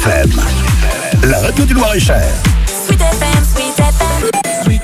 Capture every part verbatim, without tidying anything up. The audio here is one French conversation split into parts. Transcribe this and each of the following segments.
F M, la radio du Loir-et-Cher. Sweet F M, Sweet F M. Sweet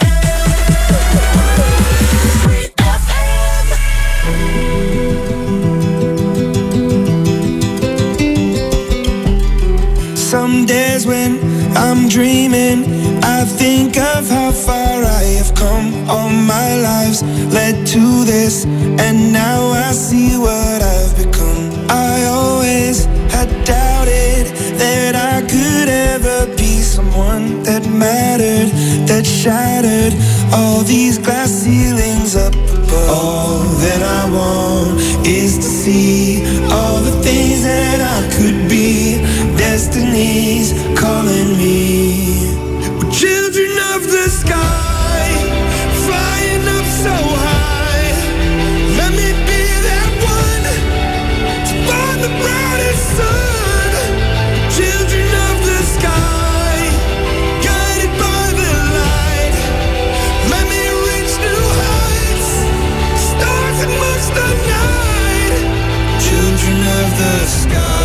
Some days when I'm dreaming, I think of how far I have come. All my lives led to this, and now I see what I've become. I always had doubted that I could ever be someone that mattered, that shattered all these glass ceilings up above. All that I want is to see all the things that I could be. Destiny's calling me. We're children of the sky, flying up so high. Let me be that one to find the brightest sun. Children of the sky, guided by the light. Let me reach new heights, stars amongst the night. Children of the sky.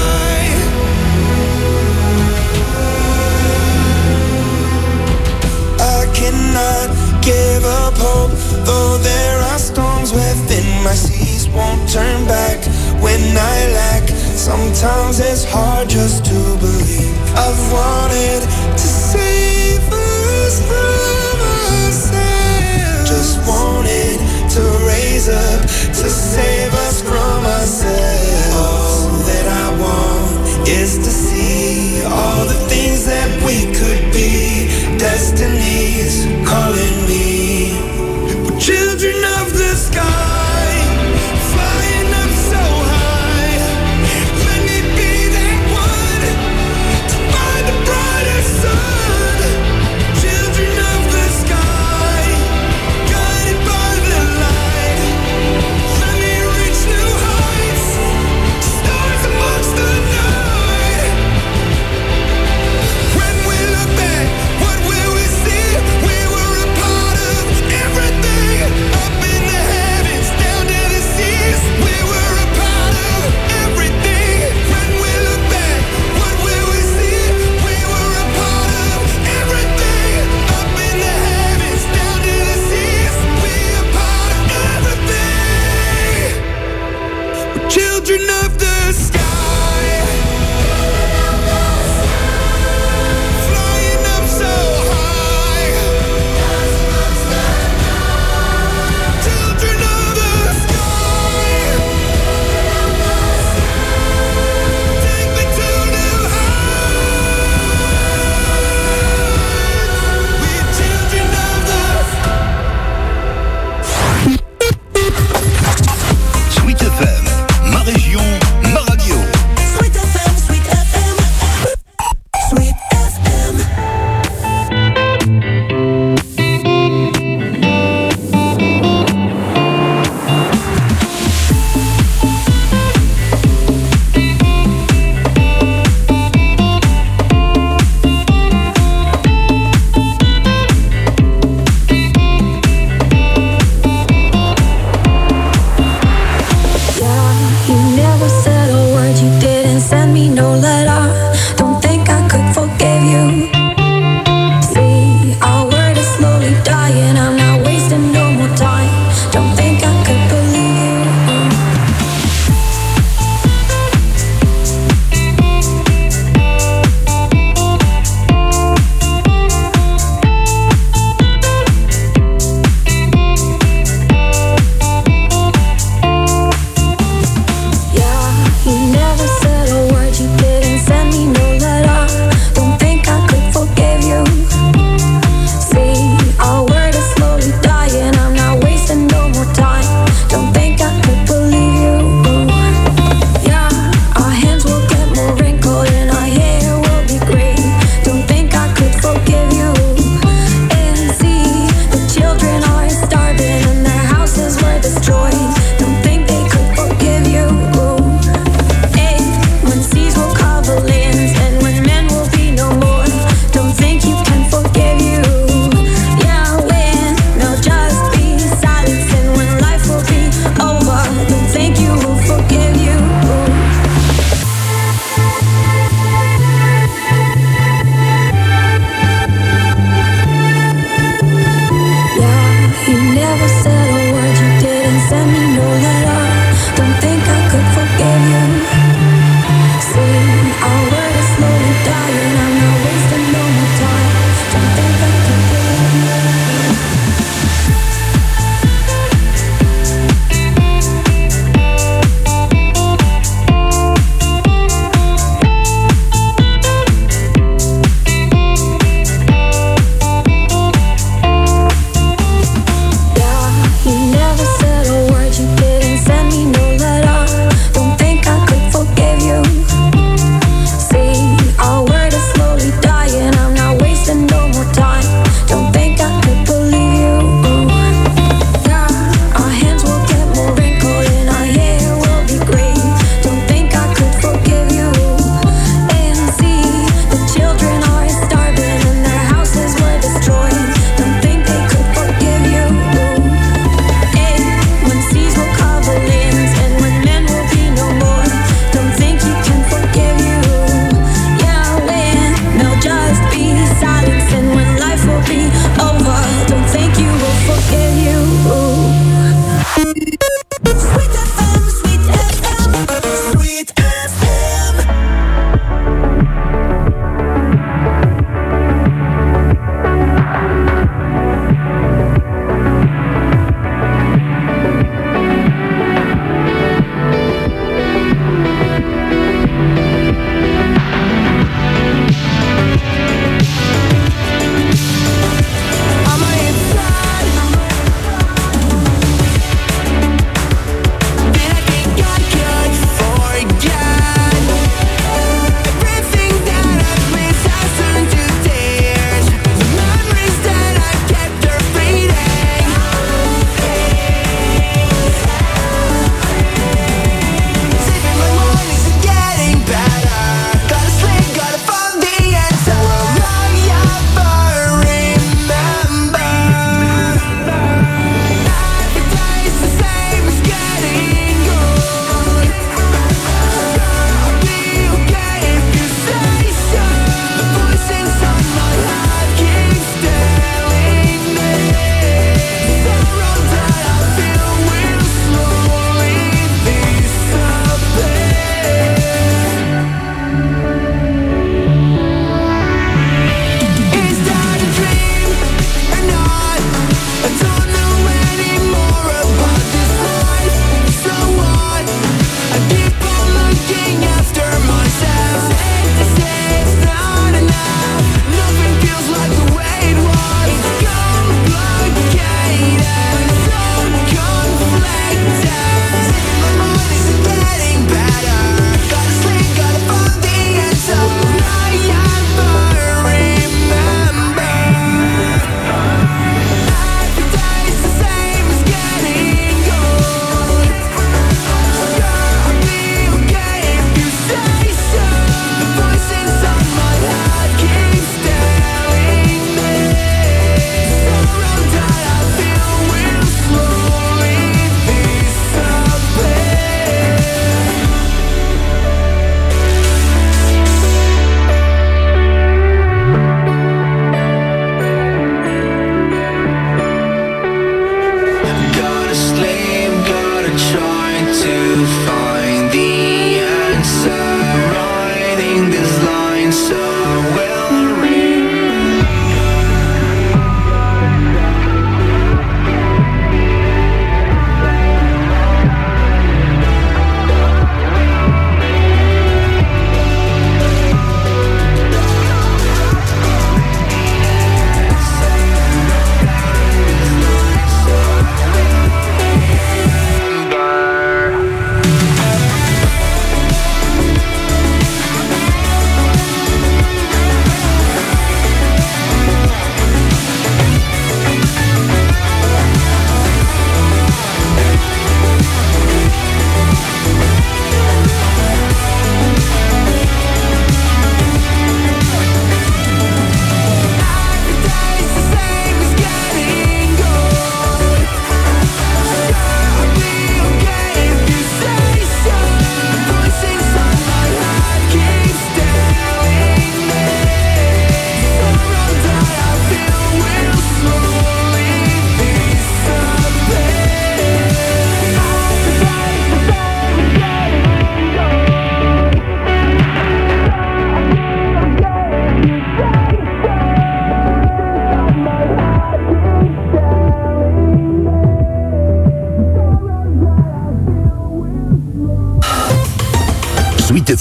Cannot give up hope, though there are storms within my seas. Won't turn back when I lack. Sometimes it's hard just to believe. I've wanted to save us from ourselves. Just wanted to raise up to save us from ourselves. All that I want is to see all the things that we could be. Destiny's calling me. We're children of the sky, flying up so high. Let me be that one to find the brightest sun. Children of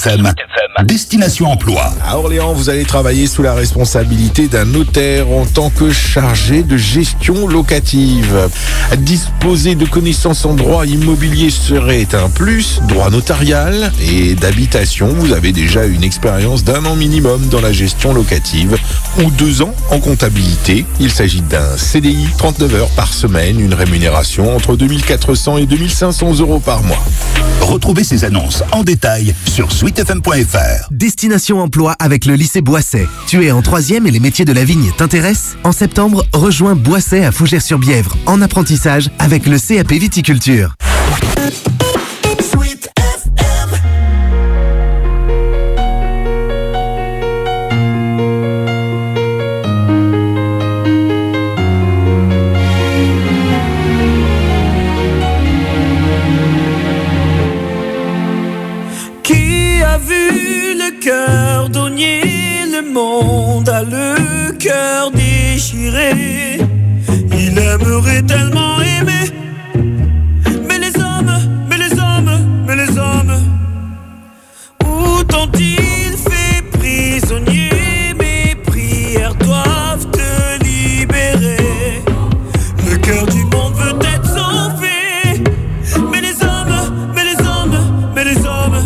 F M, Destination Emploi. À Orléans, vous allez travailler sous la responsabilité d'un notaire en tant que chargé de gestion locative. Disposer de connaissances en droit immobilier serait un plus, droit notarial et d'habitation. Vous avez déjà une expérience d'un an minimum dans la gestion locative ou deux ans en comptabilité. Il s'agit d'un C D I, trente-neuf heures par semaine, une rémunération entre deux mille quatre cents et deux mille cinq cents euros par mois. Retrouvez ces annonces en détail sur sweet f m point f r. Destination Emploi avec le lycée Boisset. Tu es en troisième et les métiers de la vigne t'intéressent? En septembre, rejoins Boisset à Fougères-sur-Bièvre en apprentissage avec le C A P Viticulture. Sweet F M. Qui a vu le cœur donner? Le monde a le cœur déchiré. Il aimerait tellement aimer. Mais les hommes, mais les hommes, mais les hommes, où t'ont-ils fait prisonnier? Mes prières doivent te libérer. Le cœur du monde veut être sauvé. Mais les hommes, mais les hommes, mais les hommes.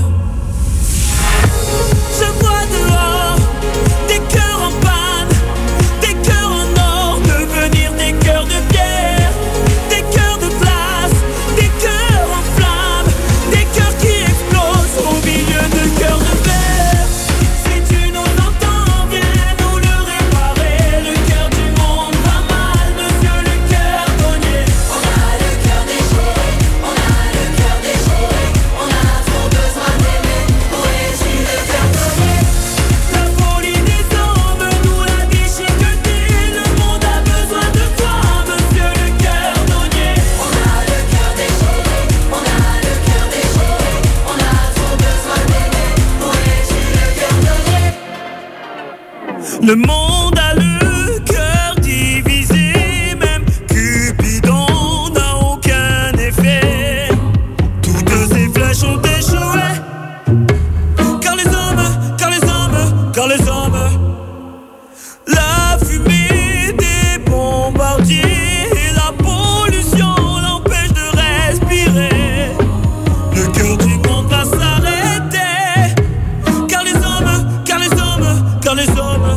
Je vois dehors des cœurs en panne, des cœurs en or devenir des cœurs de pierre, des cœurs de glace, des cœurs en flammes, des cœurs qui explosent au milieu de cœurs de verre. Si tu nous entends, viens nous le réparer. Le cœur du monde va mal, monsieur le cœurdonnier. On a le cœur déchiré, on a le cœur déchiré, on a trop besoin d'aimer pour réussir le cœurdonnier. La folie des hommes nous l'a déchiqueté. Le monde a besoin de toi, monsieur le cœurdonnier. On a le cœur déchiré, on a le cœur déchiré, on a trop besoin d'aimer pour réussir le cœurdonnier. Le monde a le cœur divisé, même Cupidon n'a aucun effet. Toutes ces flèches ont échoué. Car les hommes, car les hommes, car les hommes, la fumée des bombardiers et la pollution l'empêche de respirer. Le cœur du monde va s'arrêter. Car les hommes, car les hommes, car les hommes.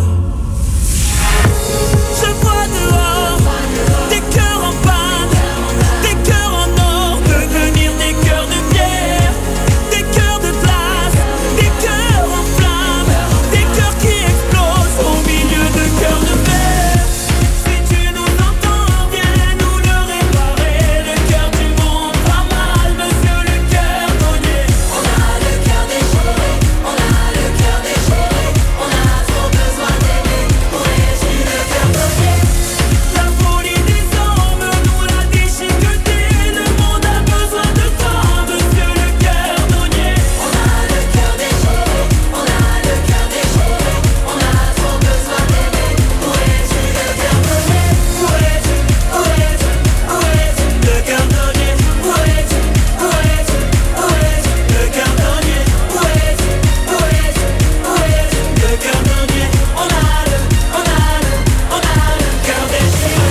Je vois dehors des cœurs en panne, des cœurs en or devenir des cœurs de pierre, des cœurs de glace, des cœurs en flammes, des cœurs qui explosent au milieu de cœurs de verre. Si tu nous entends, viens nous le réparer. Le cœur du monde va mal, monsieur le cœurdonnier. On a le cœur déchiré, on a le cœur déchiré, on a trop besoin d'aimer pour réussir le cœurdonnier. La folie des hommes nous l'a déchiqueté. Le monde a besoin de toi, monsieur le cœurdonnier. On a le cœur déchiré, on a le cœur déchiré, on a trop besoin d'aimer pour réussir le cœurdonnier. Où es-tu, où es-tu, où es-tu, le cœurdonnier? Où es-tu, où es-tu, où es-tu, le cœurdonnier? Où es-tu, où es-tu, où es-tu, le cœurdonnier? On a le, on a le, on a le cœur déchiré.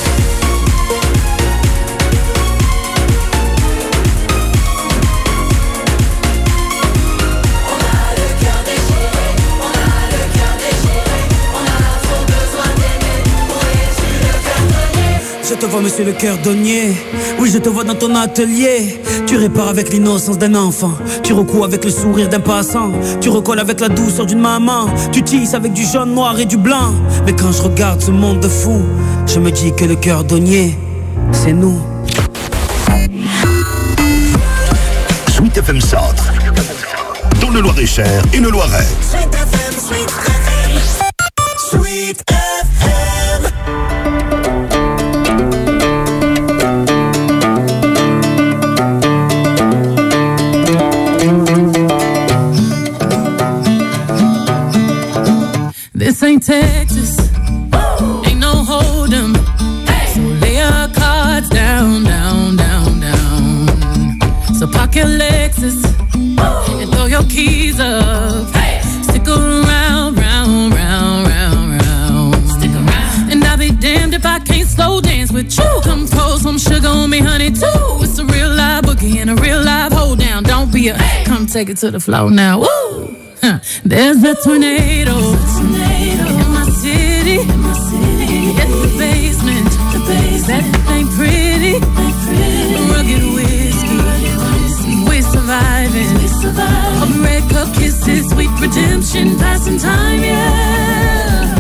On a le cœur déchiré, on a le cœur déchiré, on a trop besoin d'aimer pour réussir le cœurdonnier. Je te vois, monsieur le cœurdonnier. Oui, je te vois dans ton atelier. Tu répares avec l'innocence d'un enfant. Tu recoues avec le sourire d'un passant. Tu recolles avec la douceur d'une maman. Tu tisses avec du jaune, noir et du blanc. Mais quand je regarde ce monde de fou, je me dis que le cœurdonnier, c'est nous. Sweet F M Centre, dans le Loir-et-Cher et le Loiret. Sweet F M, Sweet F M. Sweet F M. This ain't Texas, ain't no hold'em. So lay your cards down, down, down, down. So park your Lexus and throw your your keys up. Hey, stick around, round, round, round, round. Stick around. And I'll be damned if I can't slow dance with you. Come pour some sugar on me, honey, too. It's a real live boogie and a real live hold down. Don't be a hey. Come take it to the floor now. Woo! Huh. There's a tornado, tornado in my city. In my city. Get the basement, the basement. That ain't pretty, ain't pretty. Rugged whiskey, whiskey. We're surviving. We survive. Of red cup kisses, sweet redemption, passing time, yeah.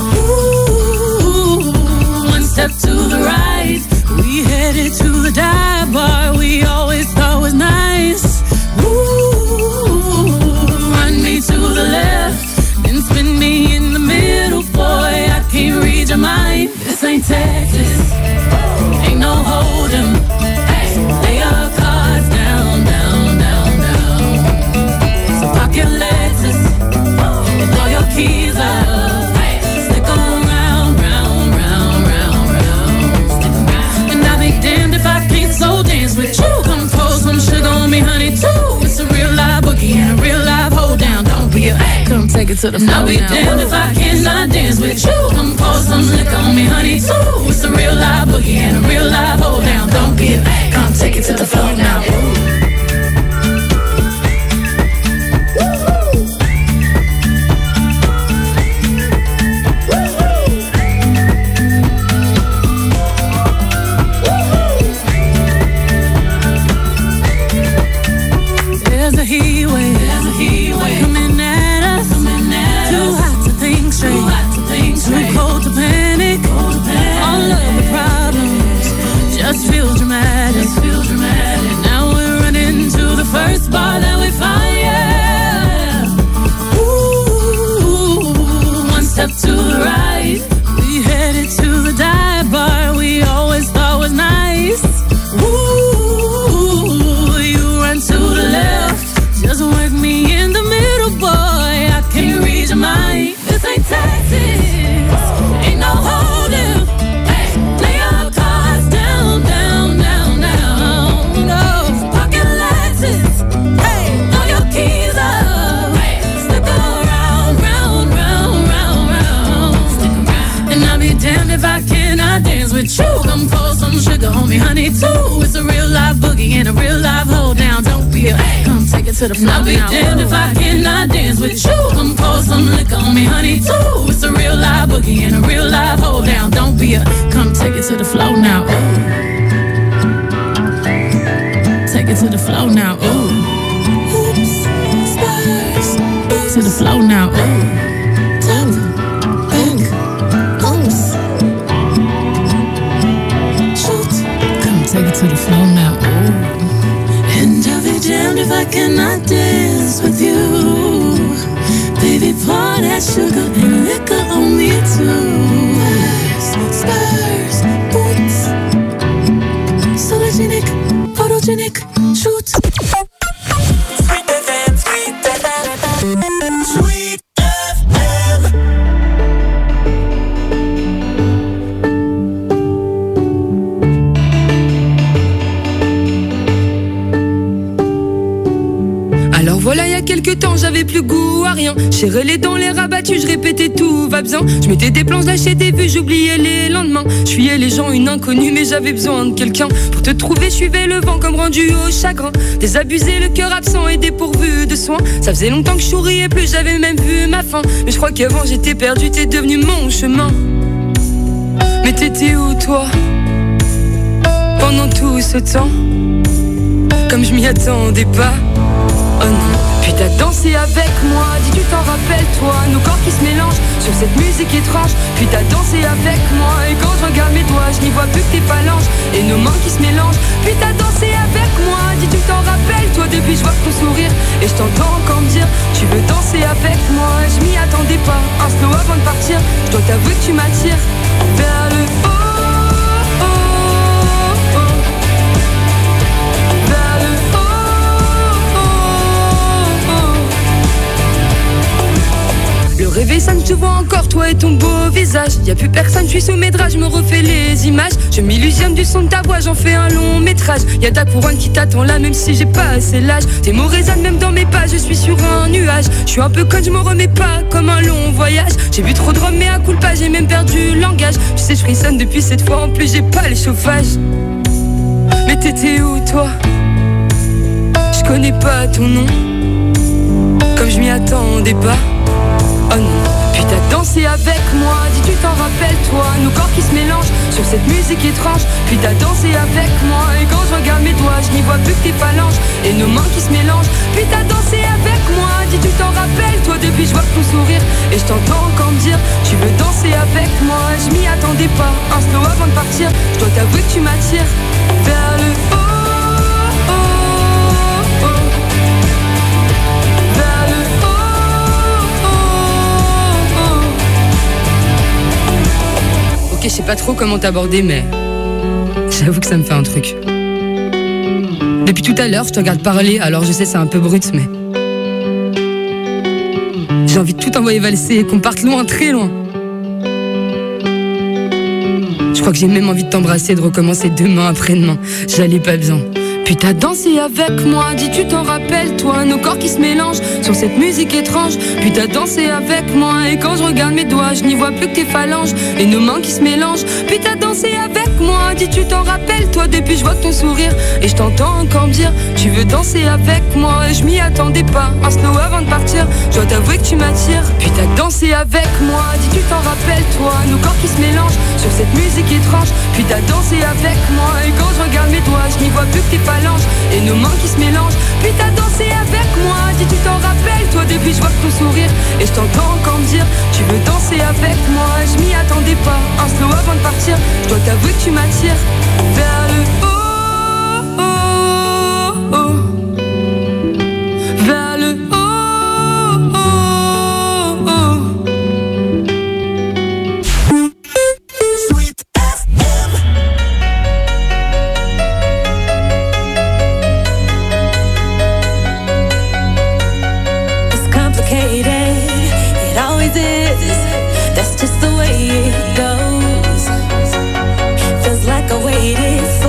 Ooh, one step to the right, we headed to the dive bar we always thought was nice. Ooh, run me to the left, then spin me in the middle, boy. I can't read your mind. This ain't Texas, ain't no hold'em. Hey, lay your cards down, down, down, down. So park your Lexus and throw your keys up. Hey, stick around, round, round, round, round. Stick around. And I'll be damned if I can't slow dance with you. Come pour some sugar on me, honey, too. It's a real live boogie and a real live hold down. Don't be a hey, come take it to the floor. I'll be damned if I cannot dance with you. Come pour some liquor on me, honey, too. It's a real live boogie and a real live hold down. Don't be a hey, come take it to the floor now. Ooh. Just feel dramatic. Just feel dramatic. Now we're running to the first bar that we find, yeah. Ooh, one step to the right, we headed to the dive bar we always thought was nice. Ooh, you run to the left, just work me in the middle, boy. I can't read your mind. This ain't Texas, ain't no hold'em. If I cannot dance with you, come pour some sugar on me, honey, too. It's a real live boogie and a real live hold down. Don't be a hey, come take it to the floor. I'll be damned if I cannot dance with you. Come pour some liquor on me, honey, too. It's a real live boogie and a real live hold down. Don't be a come take it to the floor now. Ooh. Take it to the floor now. Ooh. Oops, spurs. Oops. To the floor now. Ooh. Take it to the floor now, ooh. And I'll be damned if I cannot dance with you. Baby, pour that sugar and liquor on me too. Spurs, boots, sologenic, photogenic, shoot. Sweet F M, Sweet F M, Sweet F M. Alors voilà, il y a quelques temps, j'avais plus goût à rien. Serrais les dents, les rabattus, je répétais tout va bien. Je mettais des plans, j'achetais des vues, j'oubliais les lendemains. Je fuyais les gens, une inconnue, mais j'avais besoin de quelqu'un. Pour te trouver, je suivais le vent comme rendu au chagrin. Désabusé, le cœur absent et dépourvu de soins. Ça faisait longtemps que je souriais plus, j'avais même vu ma fin. Mais je crois qu'avant j'étais perdu, t'es devenu mon chemin. Mais t'étais où toi, pendant tout ce temps? Comme je m'y attendais pas. Oh non. Puis t'as dansé avec moi, dis tu t'en rappelles toi. Nos corps qui se mélangent sur cette musique étrange. Puis t'as dansé avec moi, et quand je regarde mes doigts, je n'y vois plus que tes phalanges et nos mains qui se mélangent. Puis t'as dansé avec moi, dis tu t'en rappelles toi. Depuis je vois ton sourire et je t'entends encore me dire tu veux danser avec moi. Je m'y attendais pas, un slow avant de partir. Je dois t'avouer que tu m'attires vers le haut. Le réveil sonne, je te vois encore, toi et ton beau visage. Y a plus personne, je suis sous mes draps, je me refais les images. Je m'illusionne du son de ta voix, j'en fais un long métrage. Y a ta couronne qui t'attend là, même si j'ai pas assez l'âge. Tes mots résonnent même dans mes pas, je suis sur un nuage. Je suis un peu conne, je me remets pas comme un long voyage. J'ai bu trop de rhum mais à coup de pas, j'ai même perdu le langage. Tu sais, je frissonne depuis cette fois, en plus j'ai pas les chauffages. Mais t'étais où toi? Je connais pas ton nom, comme je m'y attendais pas. Oh non. Puis t'as dansé avec moi, dis tu t'en rappelles toi. Nos corps qui se mélangent sur cette musique étrange. Puis t'as dansé avec moi, et quand je regarde mes doigts, je n'y vois plus que tes phalanges et nos mains qui se mélangent. Puis t'as dansé avec moi, dis tu t'en rappelles toi. Depuis je vois ton sourire et je t'entends encore me dire tu veux danser avec moi. Je m'y attendais pas, un slow avant de partir. Je dois t'avouer que tu m'attires vers le haut. Ok, je sais pas trop comment t'aborder, mais j'avoue que ça me fait un truc. Depuis tout à l'heure, je te regarde parler, alors je sais c'est un peu brut, mais j'ai envie de tout envoyer valser et qu'on parte loin, très loin. Je crois que j'ai même envie de t'embrasser, de recommencer demain, après-demain. J'allais pas bien. Puis t'as dansé avec moi, dis tu t'en rappelles toi. Nos corps qui se mélangent sur cette musique étrange. Puis t'as dansé avec moi, et quand je regarde mes doigts, je n'y vois plus que tes phalanges et nos mains qui se mélangent. Puis t'as dansé avec moi, dis tu t'en rappelles toi. Depuis je vois ton sourire et je t'entends encore me dire tu veux danser avec moi. Et je m'y attendais pas, un slow avant de partir. Je dois t'avouer que tu m'attires. Puis t'as dansé avec moi, dis tu t'en rappelles toi. Nos corps qui se mélangent sur cette musique étrange. Puis t'as dansé avec moi, et quand je regarde mes doigts, je n'y vois plus que tes phalanges et nos mains qui se mélangent. Puis t'as dansé avec moi, dis tu t'en rappelles toi. Depuis je vois ton sourire et je t'entends encore me dire tu veux danser avec moi. Je m'y attendais pas, un slow avant de partir. Je dois t'avouer que tu m'attires vers le haut, oh, oh. Vers le haut, oh, oh. Sweet F M. It always is, that's just the way it goes. Feels like I waited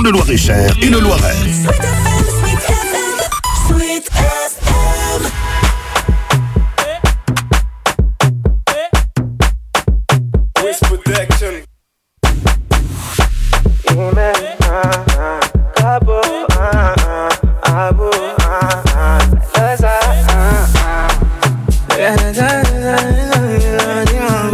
le Loir-et-Cher et le Loiret. Sweet F M, Sweet F M, Sweet F M. Wish protection. Amen. Ah, ah. Abo, ah, ah. Abo, ah, ah. Cause I, ah, ah. Yeah, yeah, yeah, yeah, yeah,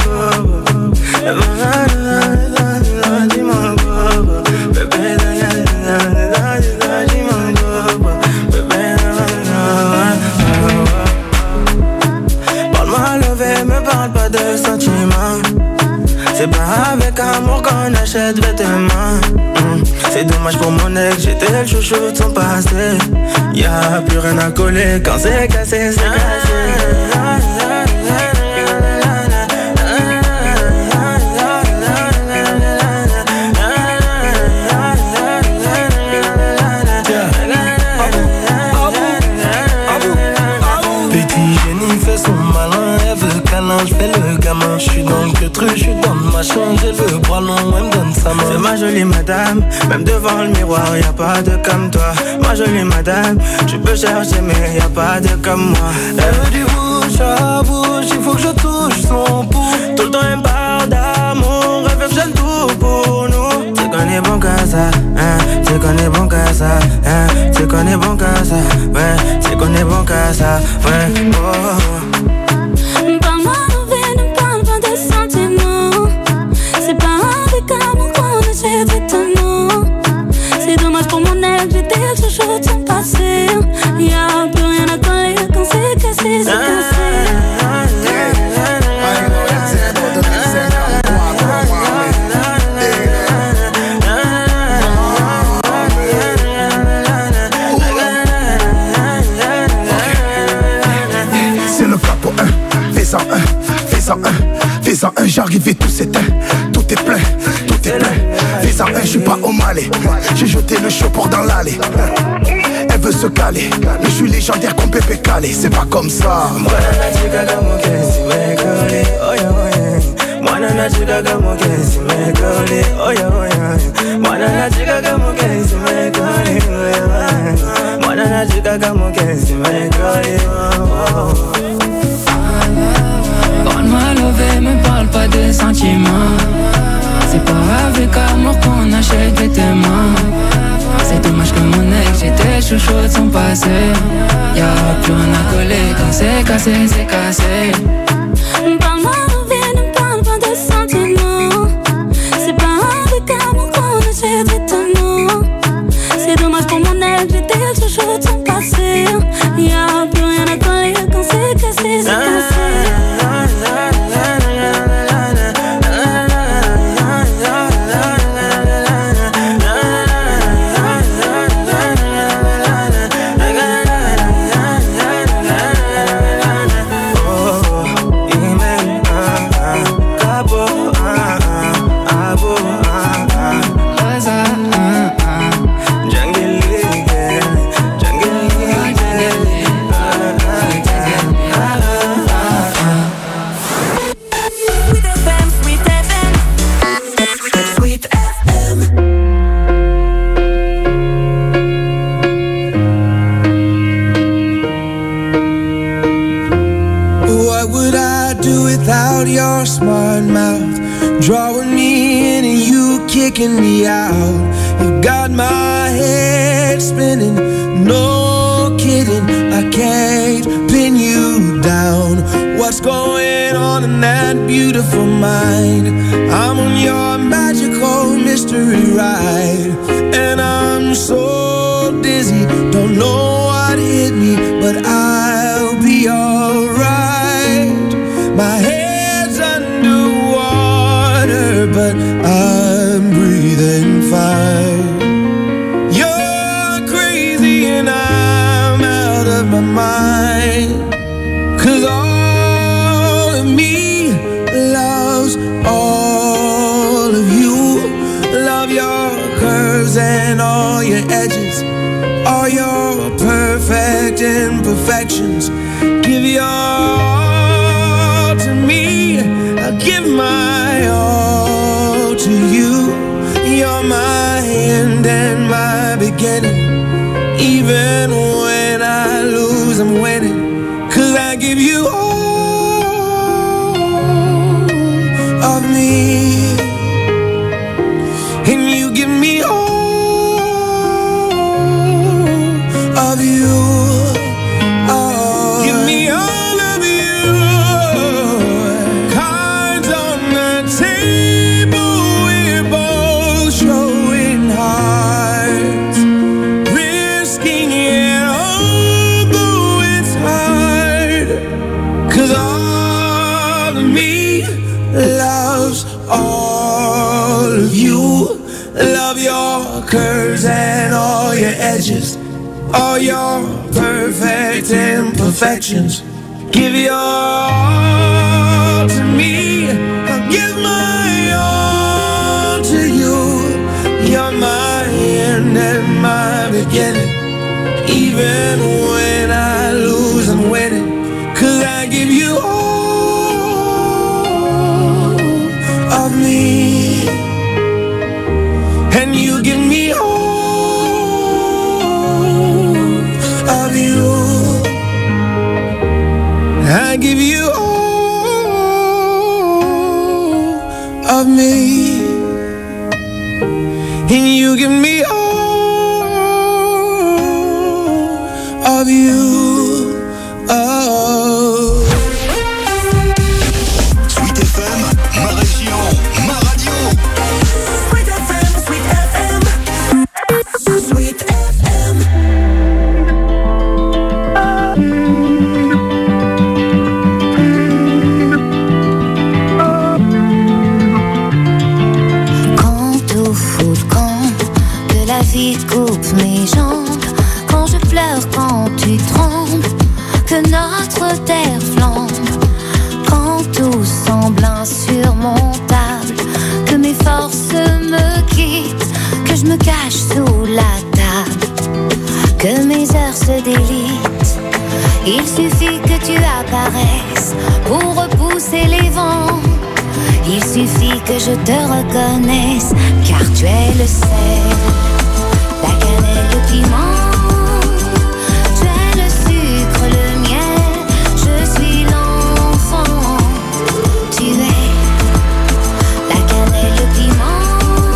parle-moi levé, me parle pas de sentiments. C'est pas avec amour qu'on achète vêtements. mm. C'est dommage pour mon ex, j'étais le chouchou de son passé. Y'a plus rien à coller, quand c'est cassé, c'est cassé. Je fais le gamin, je suis dans le truc, je suis dans ma chambre, j'ai le bras long, elle me donne sa main. C'est ma jolie madame, même devant le miroir, y'a pas de comme toi. Ma jolie madame, tu peux chercher mais y'a pas de comme moi. Elle veut du bouche à bouche, il faut que je touche son pouls. Tout le temps elle me parle d'amour, elle veut que j'aime tout pour nous. C'est qu'on est bon qu'à ça, hein, c'est qu'on est bon qu'à ça, hein, c'est qu'on est bon qu'à ça, ouais, c'est qu'on est bon qu'à ça, ouais, oh. Parle-moi d'envie, ne parle pas de sentiments. C'est pas avec amour qu'on achète vêtements. C'est dommage pour mon ex, j'étais le chouchou de son passé. Y'a plus rien à coller, quand c'est cassé, c'est cassé. C'est le capot un, fais-en un, fais-en un, fais-en un, j'arrive et tout s'éteint. Tout est plein, tout est plein. Fais-en un, je suis pas au Malais. J'ai jeté le chapeau dans l'allée. Elle veut se caler, mais je suis légendaire comme Pépé Calé. C'est pas comme ça. Mwana chica como que si me cole, oye oye. Mwana chica como que si me cole, mwana chica como que si me cole. Parle-moi levé, me parle pas de sentiments. C'est pas avec amour qu'on achète vêtements. C'est dommage que mon ex, j'étais chouchou de son passé. Y'a plus rien à coller, quand c'est cassé, c'est cassé. Parle-moi d'envie, ne parle pas de sentiments. C'est pas avec amour qu'on achète vêtements. C'est dommage pour mon ex, j'étais le chouchou de son passé. Y'a plus rien à coller, quand c'est cassé, c'est cassé. Your smart mouth drawing me in and you kicking me out. You got my head spinning, no kidding. I can't pin you down. What's going on in that beautiful mind? I'm on your magical mystery ride, and I'm so dizzy, don't know what hit me, but I'll be alright. My head but I'm breathing fine. You're crazy and I'm out of my mind. Cause all of me loves all of you. Love your curves and all your edges, all your perfect imperfections. Give your all to me. me, and you give me all of you. Oh, give me all of you. Cards on the table, we're both showing hearts, risking it all, though it's hard. 'Cause all of me loves all of you. Love your curves and all your edges, all your perfect imperfections. Give your all to me, I'll give my all to you. You're my end and my beginning. Even when I lose, I'm winning. 'Cause I give you all of me, and you give me all of you. I give you all of me, and you give me all of you. Oh. Sweet F M, ma région, ma radio. Sweet F M, Sweet F M, Sweet F M. Quand au fond du camp, que la vie coupe mes jambes, quand je pleure, quand tu trembles, que notre terre flambe, quand tout semble insurmontable, que mes forces me quittent, que je me cache sous la table, que mes heures se délitent. Il suffit que tu apparaisses pour repousser les vents. Il suffit que je te reconnaisse, car tu es le sel, la cannelle, le piment. Tu es le sucre, le miel, je suis l'enfant. Tu es la cannelle, le piment,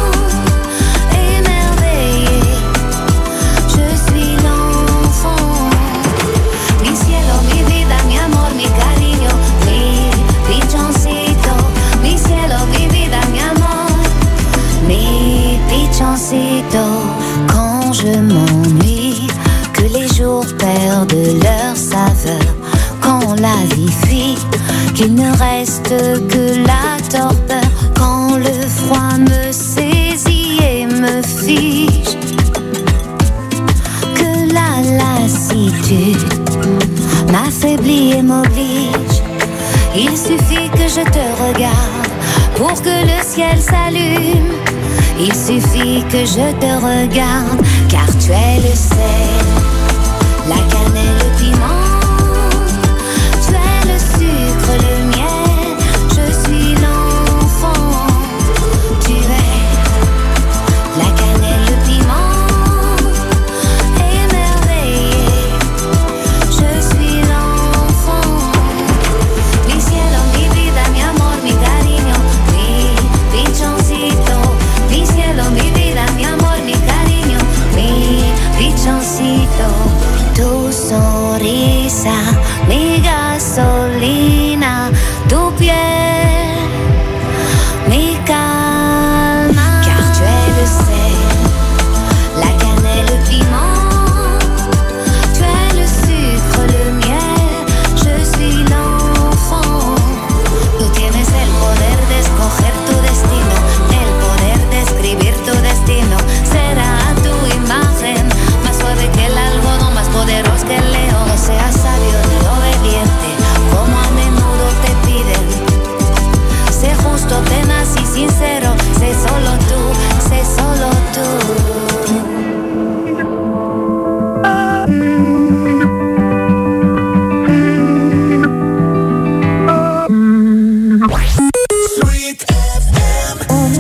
émerveillé, je suis l'enfant. Mi cielo, mi vida, mi amor, mi cariño, mi pichoncito. Mi cielo, mi vida, mi amor, mi pichoncito. Quand je m'ennuie, que les jours perdent leur saveur, quand la vie fuit, qu'il ne reste que la torpeur, quand le froid me saisit et me fige, que la lassitude m'affaiblit et m'oblige. Il suffit que je te regarde pour que le ciel s'allume. Il suffit que je te regarde, car tu es le sel, la cannelle, le piment. Tu es le sucre, le miel, je suis l'enfant. Tu es la cannelle, le piment, émerveillé, je suis l'enfant. Mi cielo, mi vida, mi amor, mi cariño, mi pichoncito. Mi cielo, mi vida, mi amor, mi cariño, mi pichoncito. Tu sonrisa, mi gasolina, tu piel, mi calma. Car tu es le sel, la cannelle, le piment. Tu es le sucre, le miel, je suis l'enfant. Tú tienes el poder de escoger tu destino, el poder de escribir tu destino. Será a tu imagen, más suave que el algodón, más poderoso que el león. No seas sabio ni obediente, como a menudo te piden. Sé justo, tenaz y sincero, sé solo tú, sé solo tú. Sweet F M.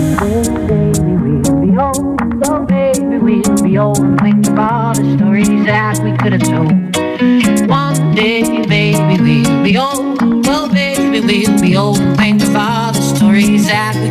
Be old, oh baby, we'll be old and think about the stories that we could have told. One day, baby, we'll be old, oh baby, we'll be old and think about the stories that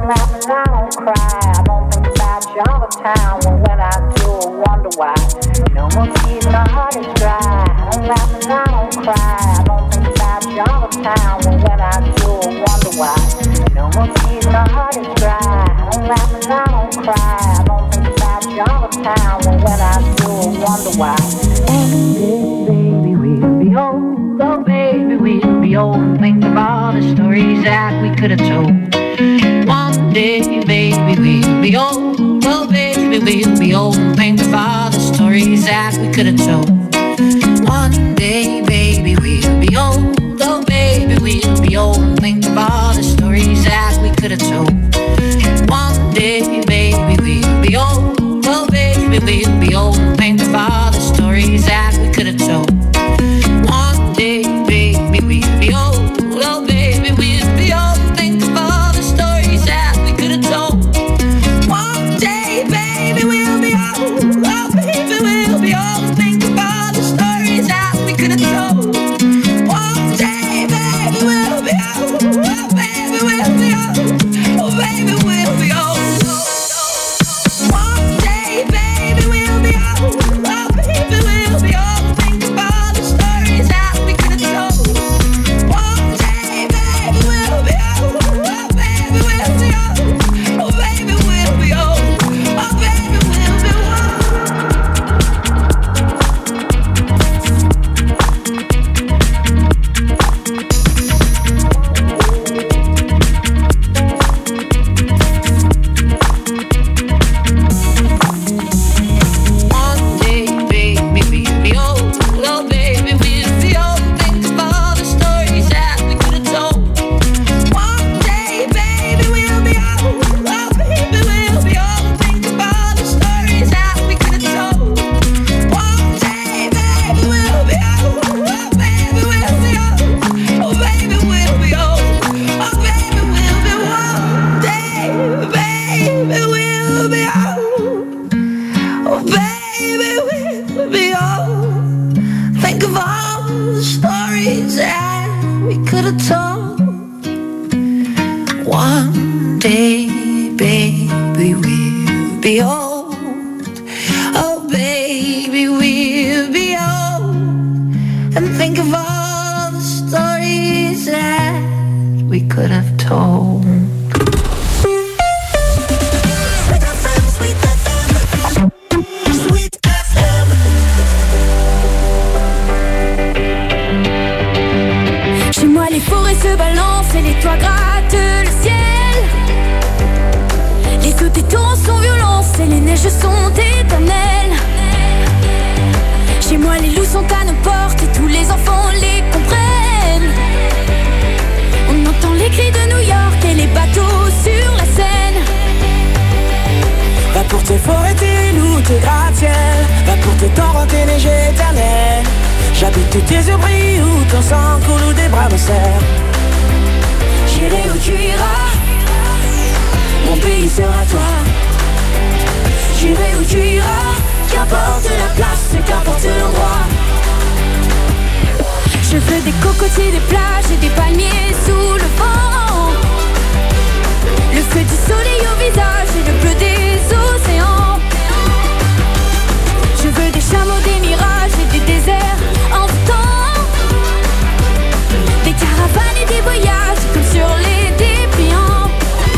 laugh and I don't cry. I don't think about you all the time. Well, when I do, I wonder why. No more tears, my heart is dry. I don't laugh and I don't cry. I don't think about you all the time. Well, when I do, I wonder why. No more tears, my heart is dry. I don't laugh and I don't cry. I don't think about you all the time. Well, when I do, I wonder why. Baby, we'll be old. Oh, baby, we'll be old. Think of all the stories that we could have told. One day, baby, we'll be old. Oh, baby, we'll be old. Think of all the stories that we could have told. One day, baby, we'll be old. Oh, baby, we'll be old. Think of all the stories that we could have told. One day, baby, we'll be old. Oh, baby, we'll be old. Think of all the stories that we could have told. One day, baby, we'll be old. Oh, baby, we'll be old. Think of all the stories that we could have told. One day, baby, we'll be old. Oh, baby, we'll be old. Think of all the stories that we could have told. One day, baby, we'll be old. Oh, baby, we'll be old. Oh, baby, we'll be old. One day, baby, we'll be old. Oh, baby, we'll be old. Think of all the stories that we could have told. One day, baby, we'll be old. Oh, baby, we'll be old. Oh, baby, we'll be old. Oh, baby, we'll be One day, baby, we'll be old. Oh, baby, we'll be old. Think of all the stories that we could have told. One day, baby, we'll be old. Oh, baby, we'll be old. Think of all the stories that we could have told. One day, baby, we'll be old. Oh, baby, we'll be old. Oh, baby, we'll be old. Oh, baby, we'll be one day, baby, we'll be old. Oh, baby, we'll be old. Think of all the stories that we could have told. One day, baby, we'll be old. Oh, baby, we'll be old. And think of all the stories that we could have told. Sweet F M, Sweet F M, Sweet F M. Chez moi les forêts se balancent et les toits grattent le ciel. Les eaux des torrents sont violentes et les neiges sont éternelles. Chez moi les loups sont à nos portes et tous les enfants les comprennent. On entend les cris de New York et les bateaux sur la Seine. Va pour tes forêts, tes loups, tes gratte-ciel. Va pour tes torrents, tes neiges éternelles. J'habite tes yeux brillent où ton sang coule ou des bras me serrent. J'irai où tu iras, Mon pays sera toi. j'irai où tu iras. Qu'importe la place et qu'importe l'endroit. Je veux des cocotiers, des plages et des palmiers sous le vent. Le feu du soleil au visage et le bleu des océans. Je veux des chameaux, des mirages et des déserts en temps. Des caravanes et des voyages comme sur les dépliants.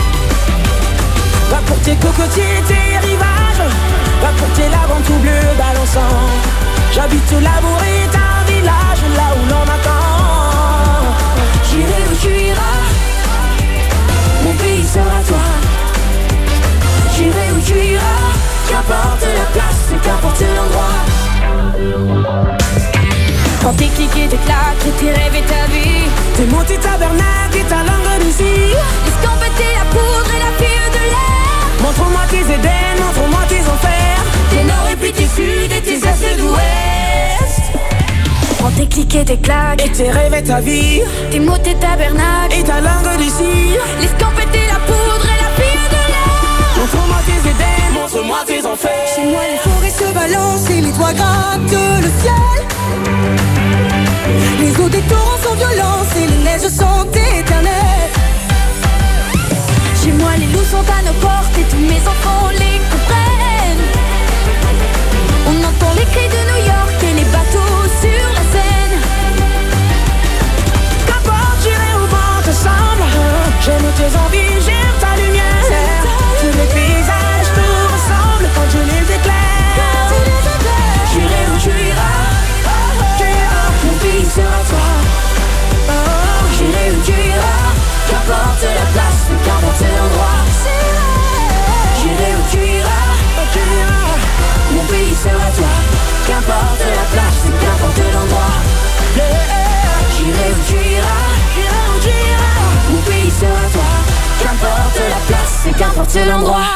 Va pour tes cocotiers, tes rivages. Va pour tes lagons tout bleus balançants. J'habite Labour est un village là où l'on m'attend. J'irai où tu iras, Mon pays sera toi. j'irai où tu iras. Qu'importe la place et qu'importe l'endroit. Quand tes clics et tes claques et tes rêves et ta vie. Tes mots, tes tabernacles et ta langue d'ici. Escampette et la poudre et la fille de l'air. Montre-moi tes Éden, montre-moi tes enfers. Tes nord et puis tes sud et tes est et d'ouest. Prends tes clics et tes claques Et tes rêves et ta vie. tes mots, tes tabernacles Et ta langue d'ici. l'escampette et la poudre et la fille de l'air. Montre-moi tes Éden, montre-moi tes enfers. Chez moi les forêts se balancent et les toits grattent le ciel. Les eaux des torrents sont violentes et les neiges sont éternelles. Chez moi les loups nous sont à nos portes et tous mes enfants les comprennent. On entend les cris de New York et les bateaux sur la Seine. Qu'importe, j'irai au vent ensemble. J'aime tes envies, j'aime ta lumière. Tous les paysages te ressemblent quand je les éclaire. J'irai où tu iras, tu iras, mon pays sera toi. J'irai où tu iras, qu'importe la place, qu'importe l'endroit. J'irai où tu iras, tu iras, mon pays sera toi. Qu'importe la place, qu'importe l'endroit. J'irai où tu iras, j'irai où tu iras, mon pays sera toi. Qu'importe la place, qu'importe l'endroit.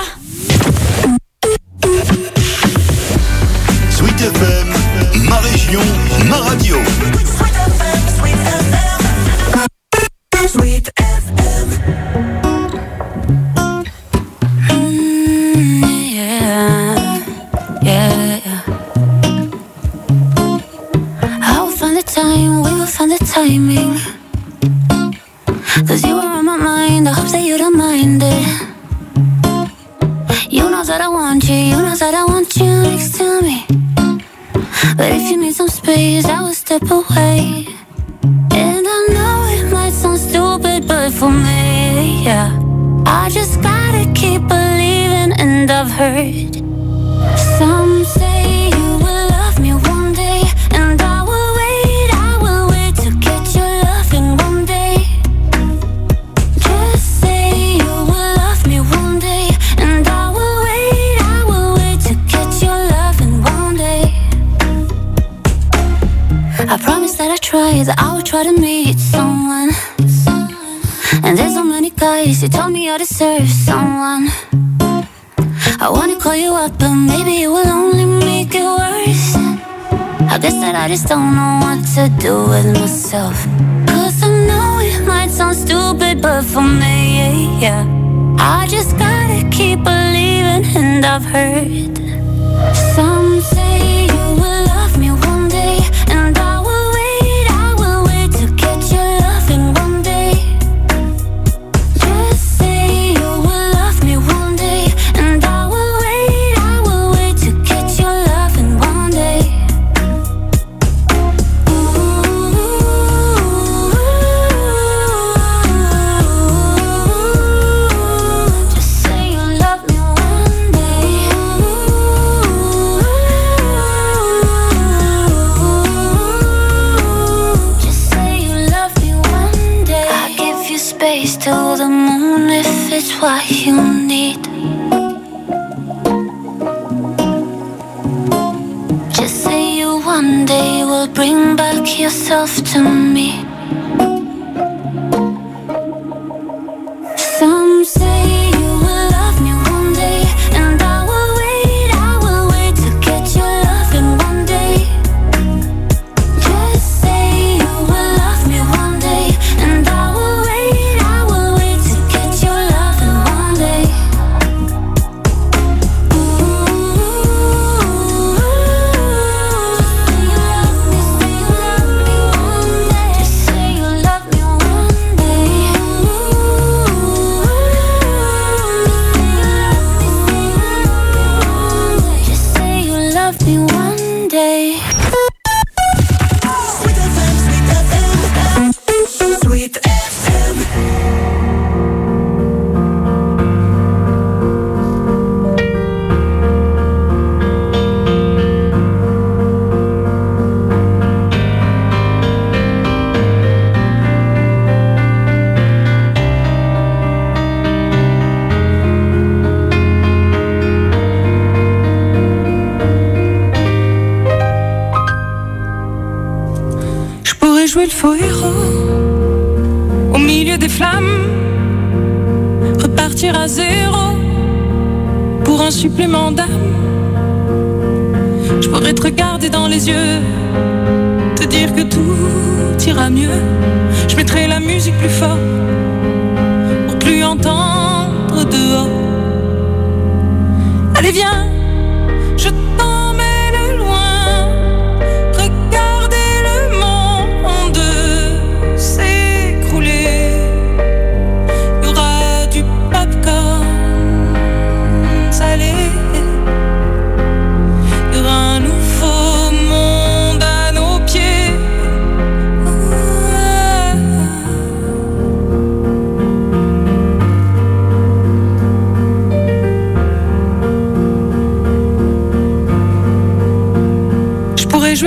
Sweet F M, ma région, ma radio. Sweet F M, Sweet F M. Sweet F M. Mm, yeah, yeah, yeah. I will find the time, we will find the timing. Cause you were on my mind, I hope that you don't mind it. You know that I want you, you know that I want you next to me. But if you need some space, I will step away. And I know it might sound stupid, but for me, yeah, I just gotta keep believing. And I've heard some say you will love me one day, and I will wait, I will wait to get your loving one day. Just say you will love me one day, and I will wait, I will wait to get your loving one day. I promise that I try, that I will try to meet someone. And there's so many guys who told me I deserve someone. I wanna call you up, but maybe it will only make it worse. I guess that I just don't know what to do with myself. Cause I know it might sound stupid, but for me, yeah, I just gotta keep believing. And I've heard some say you will love me one day, and I will wait, I will wait to get your loving one day. Just say you will love me one day, and I will wait, I will wait to get your loving one day. Ooh, just say you love me one day. Just say you love me one day. I'll give you space till the moon if it's what you need. Just say you one day will bring back yourself to me. Some say you will love me one day, and I will wait, I will wait to get your loving one day. Just say you will love me one day, and I will wait, I will wait to get your loving one day. Just say you love me one day. Just say you love me one day. Sweet F M, Sweet F M. Sweet F M. Je pourrais jouer le faux héros au milieu des flammes, repartir à zéro pour un supplément d'âme. Je pourrais te regarder dans les yeux, te dire que tout ira mieux. Je mettrai la musique plus fort pour plus entendre dehors. Allez viens, je t'emmène loin. Regardez le monde s'écrouler. Il y aura du popcorn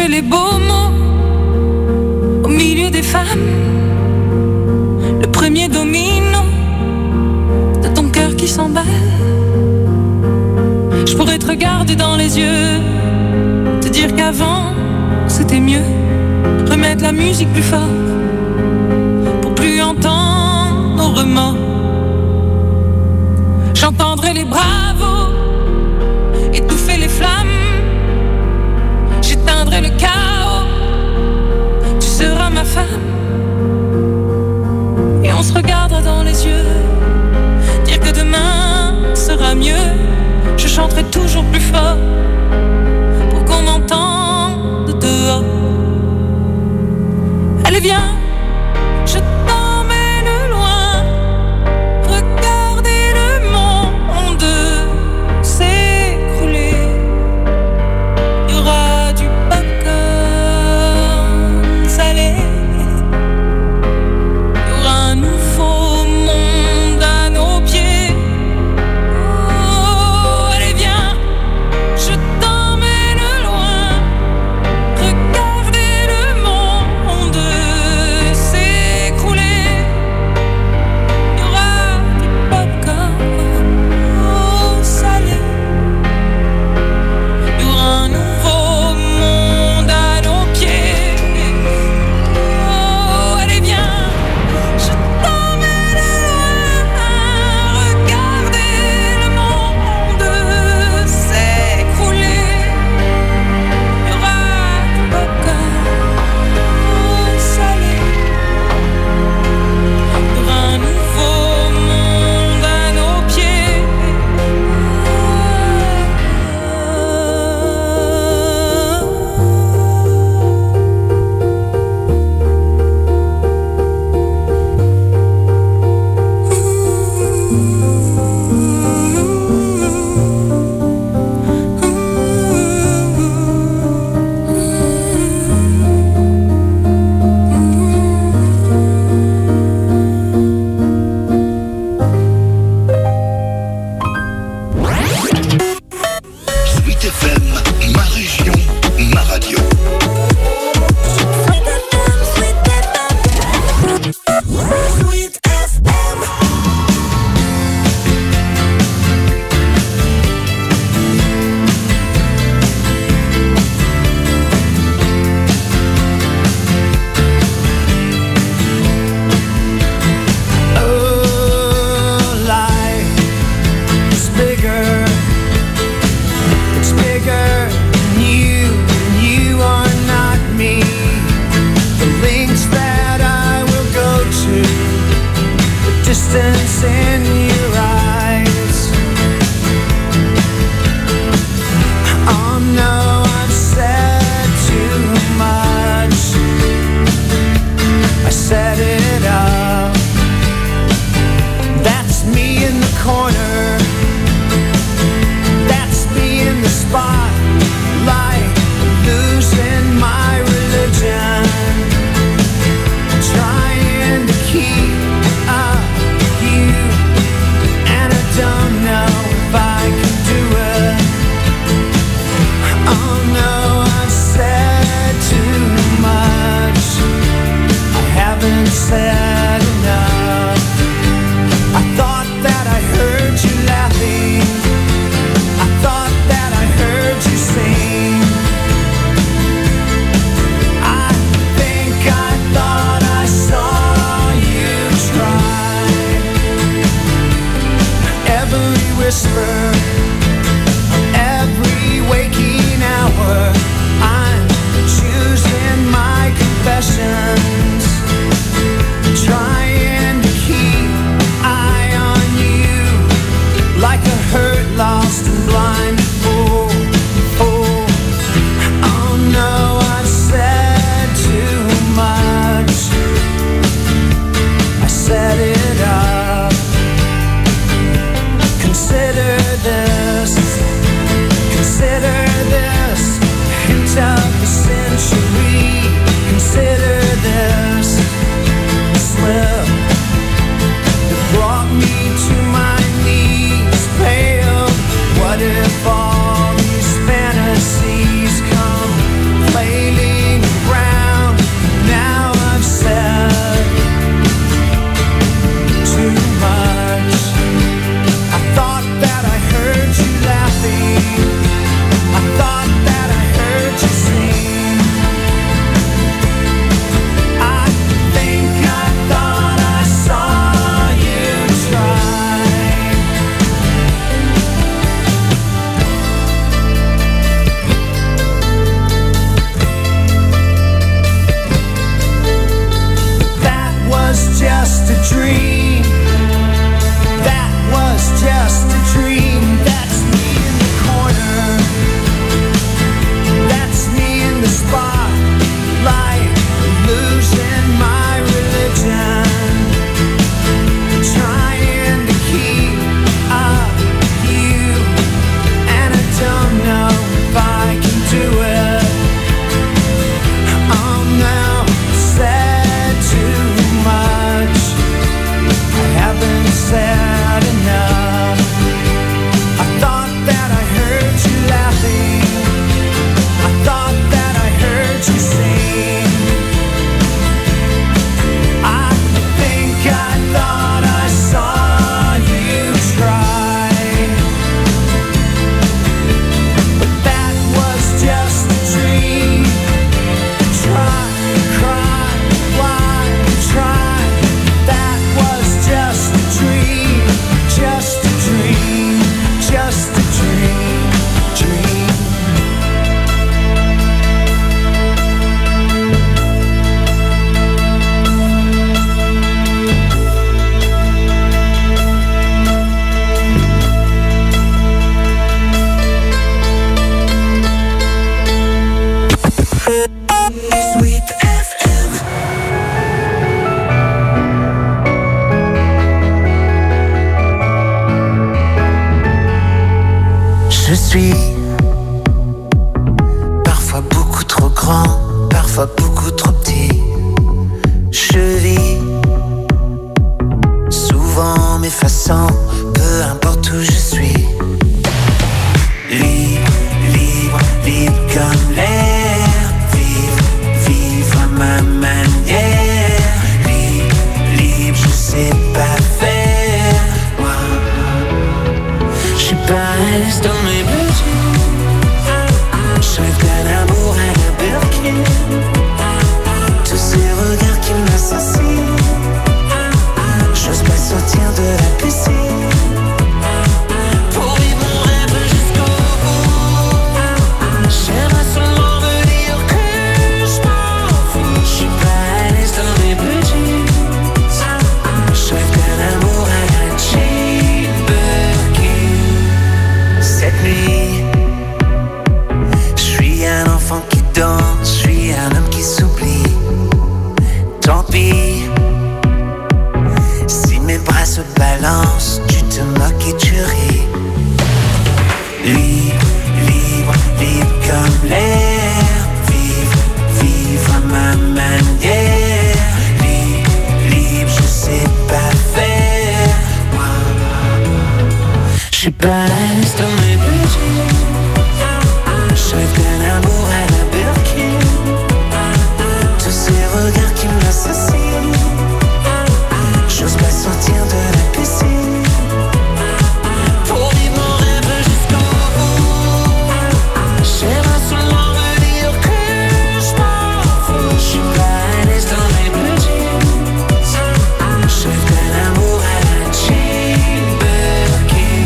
J'entendrai les beaux mots au milieu des femmes, le premier domino de ton cœur qui s'emballe. Je pourrais te regarder dans les yeux, te dire qu'avant c'était mieux, remettre la musique plus fort pour plus entendre nos remords. J'entendrai les bravos étouffer les flammes, j'éteindrai le chaos, tu seras ma femme. Et on se regardera dans les yeux, dire que demain sera mieux. Je chanterai toujours plus fort pour qu'on m'entende dehors. Allez viens, je t'emmène loin, regarder le monde s'écrouler. Il y aura du popcorn salé, il y aura un nouveau monde à nos pieds. Oh, allez viens, je t'emmène loin, regarder le monde s'écrouler. Il y aura du popcorn salé, il y aura un nouveau monde à nos pieds. Oh, allez viens, je t'emmène loin, regarder le monde s'écrouler. Il y aura du popcorn salé, il y aura un nouveau monde à nos pieds. Sweet F M, ma région, ma radio. Sweet F M. Oh, life is bigger. It's bigger than you, and you are not me. The links that I will go to, the distance in your eyes. Oh no, I've said too much. I set it up. That's me in the corner. That's me in the spotlight, losing my religion, trying to keep up with you, and I don't know if I can do it. Oh no, I've said too much. I haven't said enough. I thought that I heard you laughing. I thought that I heard you sing. I think I thought I saw you try. Every whisper, every waking hour, I'm choosing my confessions, trying to keep eye on you, like a hurt, lost and blind fool. Oh, oh no, I've said too much. I set it up. Consider this, consider this, hint of the century. Consider this. je suis. Parfois beaucoup trop grand, parfois beaucoup trop petit. Je vis, souvent m'effaçant, peu importe où je suis. Libre, libre, libre comme l'air. Vivre, vivre à ma manière. Libre, libre, je sais pas faire. Moi, je suis pas à l'aise dans mes besoins. Je rêve d'un amour à la Birkin. Tous ces regards qui m'assassinent. J'ose pas sortir de la piscine. Pour vivre mon rêve jusqu'au bout. J'aimerais seulement me dire que je m'en fous. Je suis pas à l'aise dans mes petits. Je rêve d'un amour à la Jane Birkin. Cette nuit, je suis un enfant qui danse. Je suis un homme qui s'oublie. Tant pis, si mes bras se balancent, tu te moques et tu ris. Libre, libre, libre comme l'air. Vivre, vivre à ma manière. Libre, libre, je sais pas faire. Moi, je suis pas à l'aise dans mes budgets. Je rêve d'un amour à la Birkin. Tous ces regards qui m'assassinent. J'ose pas sortir de la piscine. Pour vivre mon rêve jusqu'au bout. J'aimerais seulement me dire que je m'en fous. Je suis pas à l'aise dans mes budgets. Je rêve d'un amour à la Jane Birkin.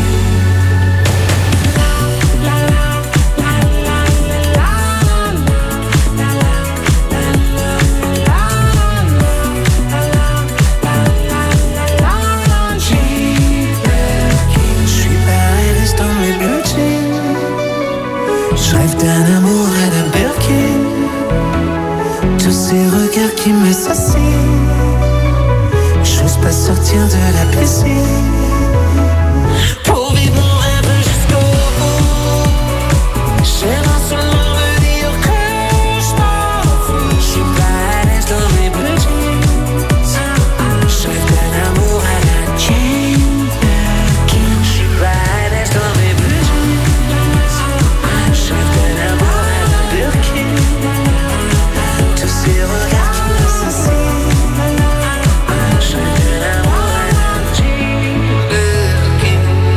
Je rêve d'un amour à la Birkin. Tous ces regards qui m'assassinent. J'ose pas sortir de la piscine. Pour vivre mon rêve jusqu'au bout. J'aimerais seulement me dire que je m'en fous. Je suis pas à l'aise dans mes budgets. Je rêve d'un amour à la Jane Birkin. Je suis pas à l'aise dans mes budgets. Je rêve d'un amour à la Birkin. Tous ces regards qui m'assassinent. Je rêve d'un amour à la Jane Birkin.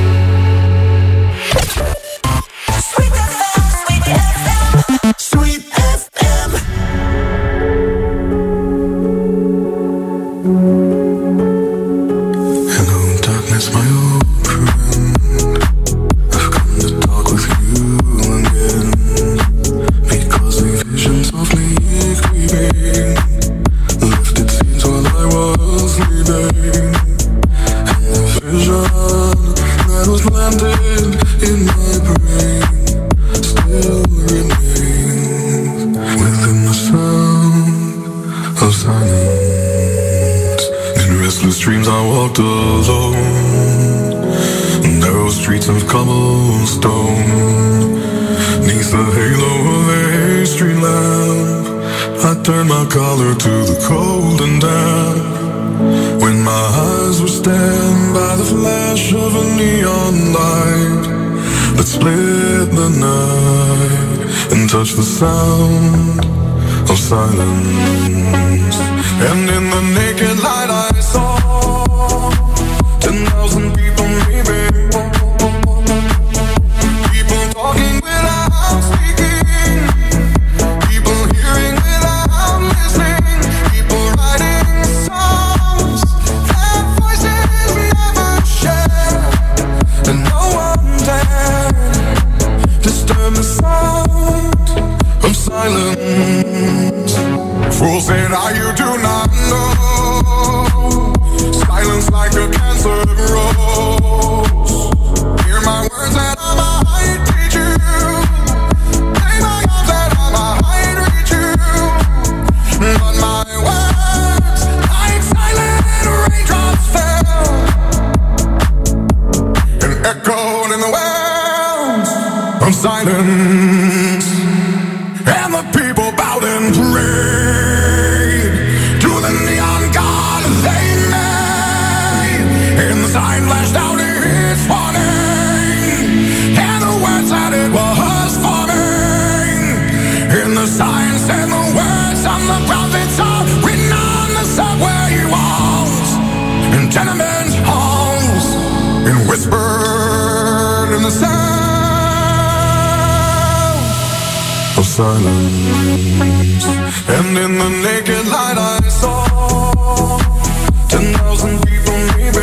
Sweet F M, Sweet F M, Sweet F M. Hello, darkness, my old friend. I've come to talk with you again. Because a vision softly creeping left its scenes while I was sleeping. And the vision that was planted in my brain still remains within the sound of silence. In restless dreams I walked alone, narrow streets of cobblestone. Neath the halo of a street lamp, I turned my collar to the cold and damp. When my eyes were stabbed by the flash of a neon light that split the night and touched the sound of silence. And in the naked light I saw ten thousand people maybe. People talking without speaking. People hearing without listening. People writing songs that voices never share. And no one dared disturb the sound of silence. Fools said, "Ah, you do not know. Silence like a cancer grows. Hear my words that I might teach you. Lay my arms that I might reach you. But my words, like silent raindrops, fell and echoed in the wells of silence, and the people bowed and prayed to the neon god they made. And the sign flashed out its warning, and the words that it was forming. And the sign said the words on the prophets are written on the subway walls, in tenement halls, and whispered in the sound of silence. And in the naked light I saw ten thousand people meet